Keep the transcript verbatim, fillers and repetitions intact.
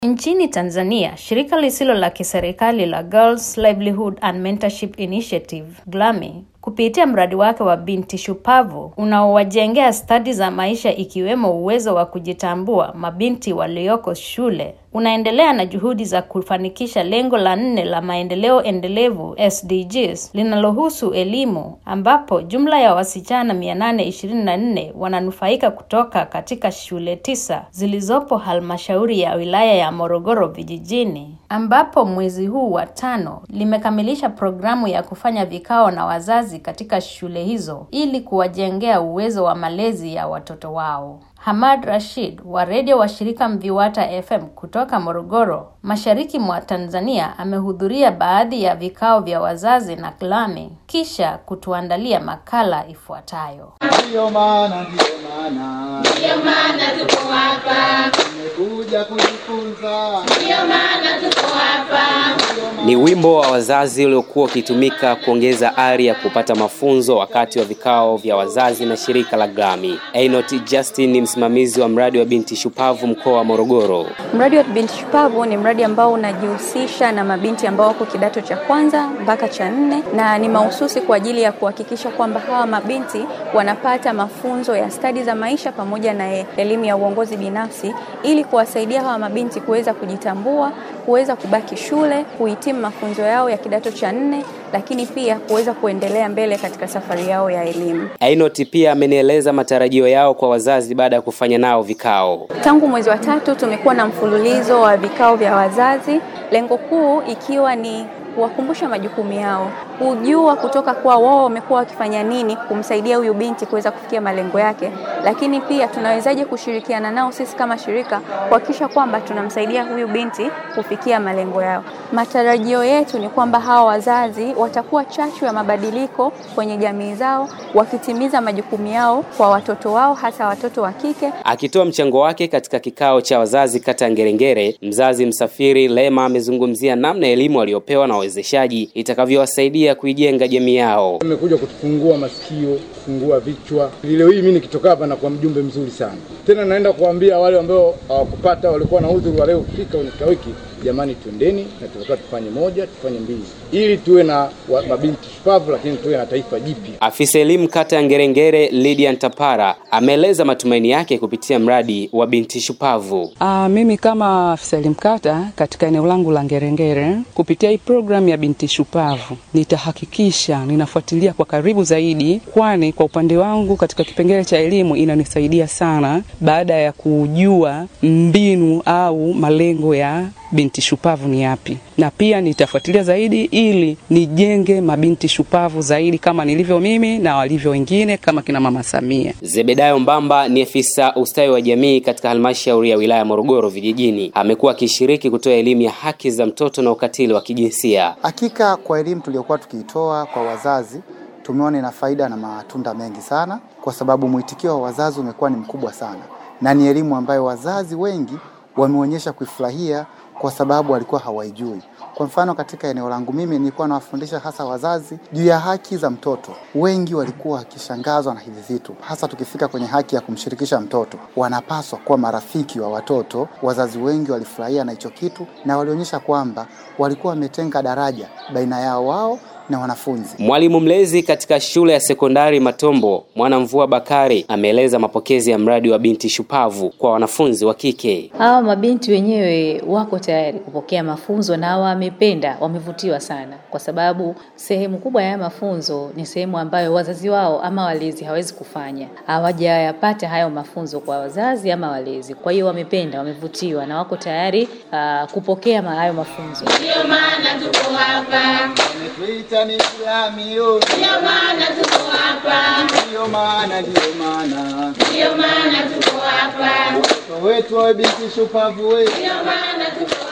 Nchini Tanzania, shirika lisilo la kiserikali la Girls Livelihood and Mentorship Initiative, GLAMI, kupitia mradi wake wa Binti Shupavu unaowajengea stadi za maisha ikiwemo uwezo wa kujitambua mabinti walioko shule, unaendelea na juhudi za kufanikisha lengo la nne la maendeleo endelevu S D Gs linalohusu elimu, ambapo jumla ya wasichana mia nane ishirini na nne wananufaika kutoka katika shule tisa zilizopo halmashauri ya wilaya ya Morogoro vijijini, ambapo mwezi huu wa tano limekamilisha programu ya kufanya vikao na wazazi katika shule hizo ili kuwajengea uwezo wa malezi ya watoto wao. Hamad Rashid wa redio wa shirika Mviwata F M kutoka Morogoro, mashariki mwa Tanzania, amehudhuria baadhi ya vikao vya wazazi na GLAMI kisha kutuandalia makala ifuatayo. Ndio maana ndio maana ndio maana tuko hapa, tumekuja kujifunza, ndio maana tuko hapa. Ni wimbo wa wazazi uliokuwa ukitumika kuongeza ari ya kupata mafunzo wakati wa vikao vya wazazi na shirika la GLAMI. Ainot Justin ni msimamizi wa mradi wa Binti Shupavu mkoa wa Morogoro. Mradi wa Binti Shupavu ni mradi ambao unajihusisha na mabinti ambao wako kidato cha kwanza mpaka cha nne, na ni mahususi kwa ajili ya kuhakikisha kwamba hawa mabinti wanapata mafunzo ya stadi za maisha pamoja na elimu ya uongozi binafsi ili kuwasaidia hawa mabinti kuweza kujitambua, kuweza kubaki shule, kuhitimu mafunzo yao ya kidato cha nne, lakini pia kuweza kuendelea mbele katika safari yao ya elimu. Ainot pia amenieleza matarajio yao kwa wazazi baada ya kufanya nao vikao. Tangu mwezi wa tatu tumekuwa na mfululizo wa vikao vya wazazi, lengo kuu ikiwa ni kuwakumbusha majukumu yao, kujua kutoka kwa wao wamekuwa wakifanya nini kumsaidia huyu binti kuweza kufikia malengo yake, lakini pia tunawezaje kushirikiana nao sisi kama shirika kuhakikisha kwamba tunamsaidia huyu binti kufikia malengo yao. Matarajio yetu ni kwamba hawa wazazi watakuwa chachu ya mabadiliko kwenye jamii zao, wakitimiza majukumu yao kwa watoto wao, hasa watoto wa kike. Akitoa mchango wake katika kikao cha wazazi kata Ngerengere, mzazi Msafiri Lema amezungumzia namna elimu aliyopewa na wawezeshaji itakavyowasaidia kuijenga jamii yao. Nimekuja kutufungua masikio, kufungua vichwa. Leo hii mimi nikitoka hapa na kwa mjumbe mzuri sana. Tena naenda kuambia wale ambao hawakupata, walikuwa na udhuru wa leo kufika wiki, jamani twendeni na tunataka tufanye moja, tufanye mbili ili tuwe na mabinti shupavu, lakini tuwe na taifa jipya. Afisa elimu kata ya Ngerengere Lydia Ntapara ameeleza matumaini yake kupitia mradi wa Binti Shupavu. Ah, mimi kama afisa elimu kata katika eneo langu la Ngerengere, kupitia hii program ya Binti Shupavu nitahakikisha ninafuatilia kwa karibu zaidi, kwani kwa upande wangu katika kipengele cha elimu inanisaidia sana baada ya kujua mbinu au malengo ya Binti Shupavu ni yapi, na pia nitafuatilia zaidi ili nijenge mabinti shupavu zaidi kama nilivyo mimi na walivyo wengine kama kina Mama Samia. Zebedayo Mbamba ni afisa ustawi wa jamii katika halmashauri ya wilaya Morogoro vijijini. Amekuwa akishiriki kutoa elimu ya haki za mtoto na ukatili wa kijinsia. Hakika kwa elimu tuliyokuwa tukiitoa kwa wazazi tumeona ina faida na matunda mengi sana, kwa sababu mwitikio wa wazazi umekuwa ni mkubwa sana, na ni elimu ambayo wazazi wengi wameonyesha kuifurahia kwa sababu walikuwa hawaijui. Kwa mfano katika eneo langu mimi nilikuwa nawafundisha hasa wazazi juu ya haki za mtoto. Wengi walikuwa wakishangazwa na hivi vitu, hasa tukifika kwenye haki ya kumshirikisha mtoto. Wanapaswa kuwa marafiki wa watoto. Wazazi wengi walifurahia na hicho kitu, na walionyesha kwamba walikuwa wametenga daraja baina yao wao na wanafunzi. Mwalimu mlezi katika shule ya sekondari Matombo, Mwanamvua Bakari, ameeleza mapokezi ya mradi wa Binti Shupavu kwa wanafunzi wa kike. Hawa mabinti wenyewe wako tayari kupokea mafunzo na wamependa, wamevutiwa sana, kwa sababu sehemu kubwa ya mafunzo ni sehemu ambayo wazazi wao ama walezi hawezi kufanya. Hawajayapata hayo mafunzo kwa wazazi ama walezi. Kwa hiyo wamependa, wamevutiwa na wako tayari uh, kupokea hayo mafunzo. Ndio maana tuko hapa. Tumetuita ni GLAMI yo. Ndio maana tuko hapa. Ndio maana ndio maana ndio maana tuko hapa. Watoto wetu wa Binti Shupavu wewe. Ndio maana tuko